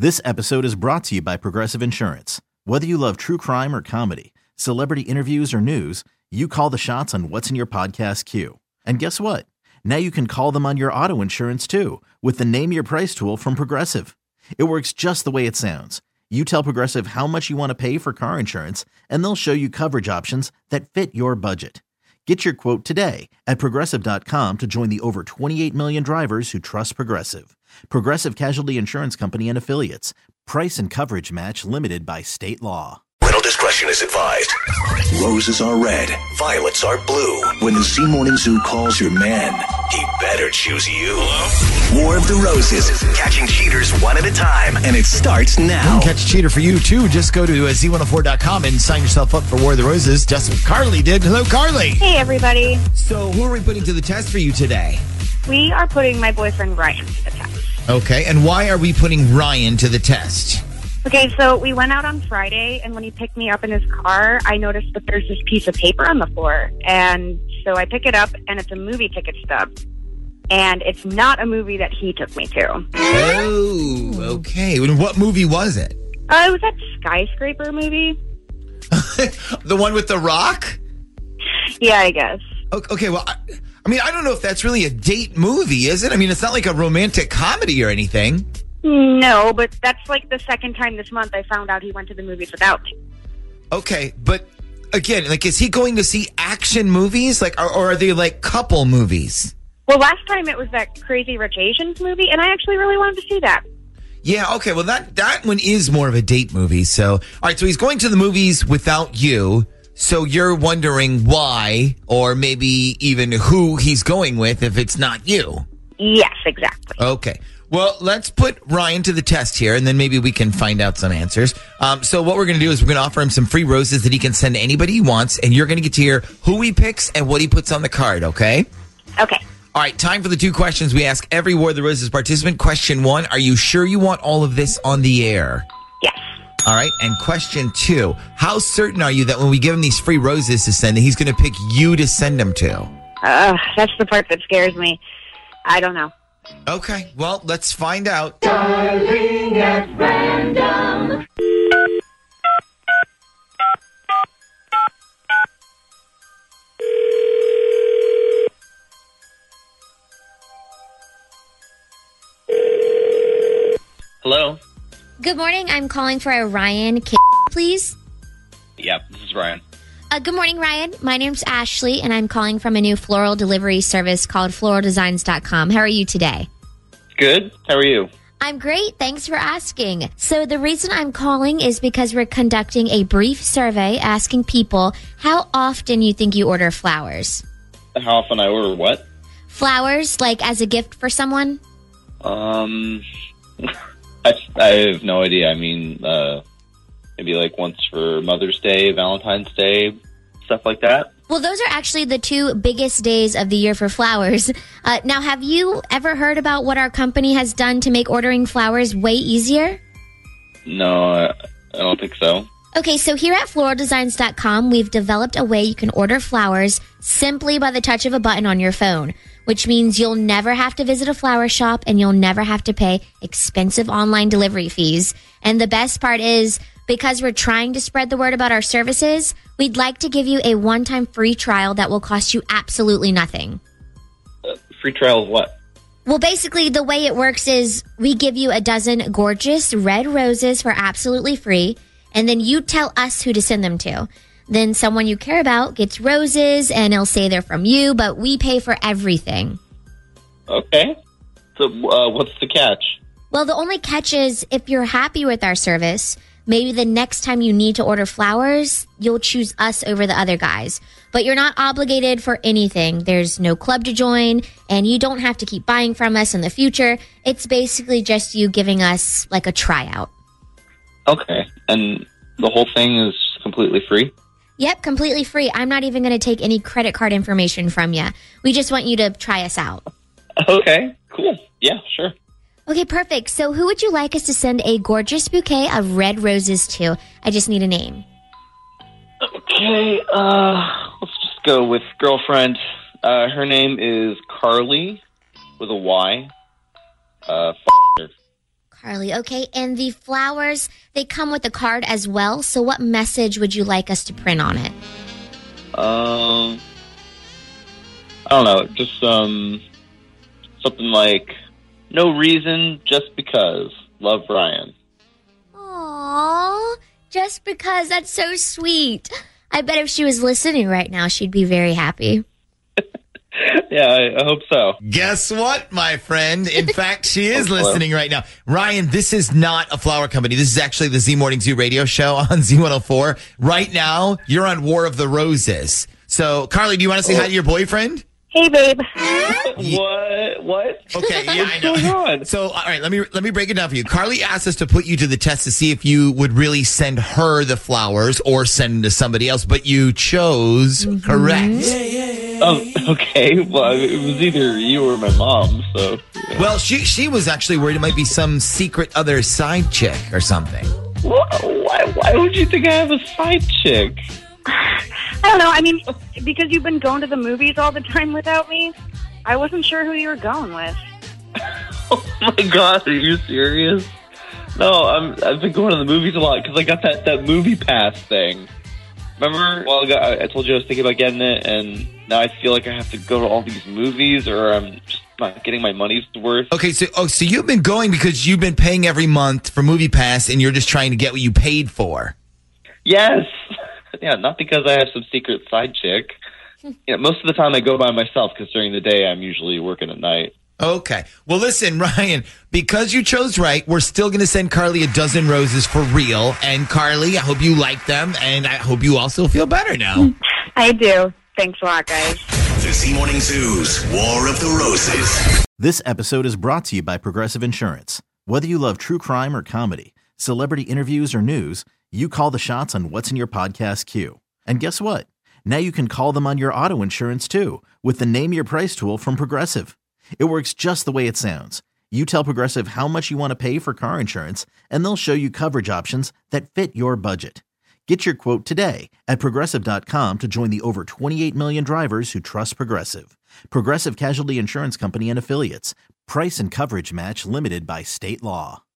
This episode is brought to you by Progressive Insurance. Whether you love true crime or comedy, celebrity interviews or news, you call the shots on what's in your podcast queue. And guess what? Now you can call them on your auto insurance too with the Name Your Price tool from Progressive. It works just the way it sounds. You tell Progressive how much you want to pay for car insurance, and they'll show you coverage options that fit your budget. Get your quote today at Progressive.com to join the over 28 million drivers who trust Progressive. Progressive Casualty Insurance Company and Affiliates. Price and coverage match limited by state law. Little discretion is advised. Roses are red, violets are blue. When the Z Morning Zoo calls your man, he better choose you. Hello? War of the Roses, catching cheaters one at a time, and it starts now. You can catch a cheater for you, too. Just go to Z104.com and sign yourself up for War of the Roses. Just what Carly did. Hello, Carly. Hey, everybody. So who are we putting to the test for you today? We are putting my boyfriend Ryan to the test. Okay, and why are we putting Ryan to the test? Okay, so we went out on Friday, and when he picked me up in his car, I noticed that there's this piece of paper on the floor. And so I pick it up, and it's a movie ticket stub. And it's not a movie that he took me to. Oh, okay. And what movie was it? It was that Skyscraper movie. The one with The Rock? Yeah, I guess. Okay, well, I mean, I don't know if that's really a date movie, is it? I mean, it's not like a romantic comedy or anything. No, but that's like the second time this month I found out he went to the movies without me. Okay, but again, like, is he going to see action movies? Like, or are they like couple movies? Well, last time it was that Crazy Rich Asians movie, and I actually really wanted to see that. Yeah, okay, well, that one is more of a date movie. So, all right, so he's going to the movies without you. So you're wondering why, or maybe even who he's going with if it's not you. Yes, exactly. Okay. Well, let's put Ryan to the test here, and then maybe we can find out some answers. So what we're going to do is we're going to offer him some free roses that he can send to anybody he wants, and you're going to get to hear who he picks and what he puts on the card, okay? Okay. All right, time for the two questions we ask every War of the Roses participant. Question 1, are you sure you want all of this on the air? Yes. All right, and question 2, how certain are you that when we give him these free roses to send, that he's going to pick you to send them to? That's the part that scares me. I don't know. Okay, well, let's find out. Darling at random. Hello? Good morning. I'm calling for a Ryan, please. Yep, this is Ryan. Good morning, Ryan. My name's Ashley, and I'm calling from a new floral delivery service called floraldesigns.com. How are you today? Good. How are you? I'm great. Thanks for asking. So the reason I'm calling is because we're conducting a brief survey asking people how often you think you order flowers. How often I order what? Flowers, like as a gift for someone? I have no idea. I mean, maybe like once for Mother's Day, Valentine's Day, stuff like that. Well, those are actually the two biggest days of the year for flowers. Now, have you ever heard about what our company has done to make ordering flowers way easier? No, I don't think so. Okay, so here at floraldesigns.com, we've developed a way you can order flowers simply by the touch of a button on your phone, which means you'll never have to visit a flower shop and you'll never have to pay expensive online delivery fees. And the best part is, because we're trying to spread the word about our services, we'd like to give you a one-time free trial that will cost you absolutely nothing. Free trial of what? Well, basically, the way it works is we give you a dozen gorgeous red roses for absolutely free, and then you tell us who to send them to. Then someone you care about gets roses, and it'll say they're from you, but we pay for everything. Okay. So what's the catch? Well, the only catch is if you're happy with our service, maybe the next time you need to order flowers, you'll choose us over the other guys. But you're not obligated for anything. There's no club to join, and you don't have to keep buying from us in the future. It's basically just you giving us like a tryout. Okay. And the whole thing is completely free? Yep, completely free. I'm not even going to take any credit card information from you. We just want you to try us out. Okay, cool. Yeah, sure. Okay, perfect. So who would you like us to send a gorgeous bouquet of red roses to? I just need a name. Okay, let's just go with girlfriend. Her name is Carly with a Y. Her. Carly. Okay, and the flowers, they come with a card as well. So what message would you like us to print on it? I don't know. Just something like, no reason, just because. Love, Ryan. Aww, just because. That's so sweet. I bet if she was listening right now, she'd be very happy. Yeah, I hope so. Guess what, my friend? In fact, she is listening right now. Ryan, this is not a flower company. This is actually the Z Morning Zoo radio show on Z104. Right now, you're on War of the Roses. So, Carly, do you want to say hi to your boyfriend? Hey, babe. What? Okay, yeah, I know. What's going on? So, all right, let me break it down for you. Carly asked us to put you to the test to see if you would really send her the flowers or send them to somebody else, but you chose correct. Oh, okay. Well, it was either you or my mom, so. Yeah. Well, she was actually worried it might be some secret other side chick or something. Why would you think I have a side chick? I don't know. I mean, because you've been going to the movies all the time without me, I wasn't sure who you were going with. Oh my God, are you serious? No, I've been going to the movies a lot because I got that movie pass thing. Remember a while ago I told you I was thinking about getting it, and now I feel like I have to go to all these movies or I'm just not getting my money's worth. Okay, so you've been going because you've been paying every month for Movie Pass and you're just trying to get what you paid for. Yes. Yeah, not because I have some secret side chick. Yeah, most of the time I go by myself because during the day I'm usually working at night. Okay. Well, listen, Ryan, because you chose right, we're still going to send Carly a dozen roses for real. And Carly, I hope you like them, and I hope you also feel better now. I do. Thanks a lot, guys. The Z Morning Zoo's War of the Roses. This episode is brought to you by Progressive Insurance. Whether you love true crime or comedy, celebrity interviews or news, you call the shots on what's in your podcast queue. And guess what? Now you can call them on your auto insurance too with the Name Your Price tool from Progressive. It works just the way it sounds. You tell Progressive how much you want to pay for car insurance, and they'll show you coverage options that fit your budget. Get your quote today at Progressive.com to join the over 28 million drivers who trust Progressive. Progressive Casualty Insurance Company and Affiliates. Price and coverage match limited by state law.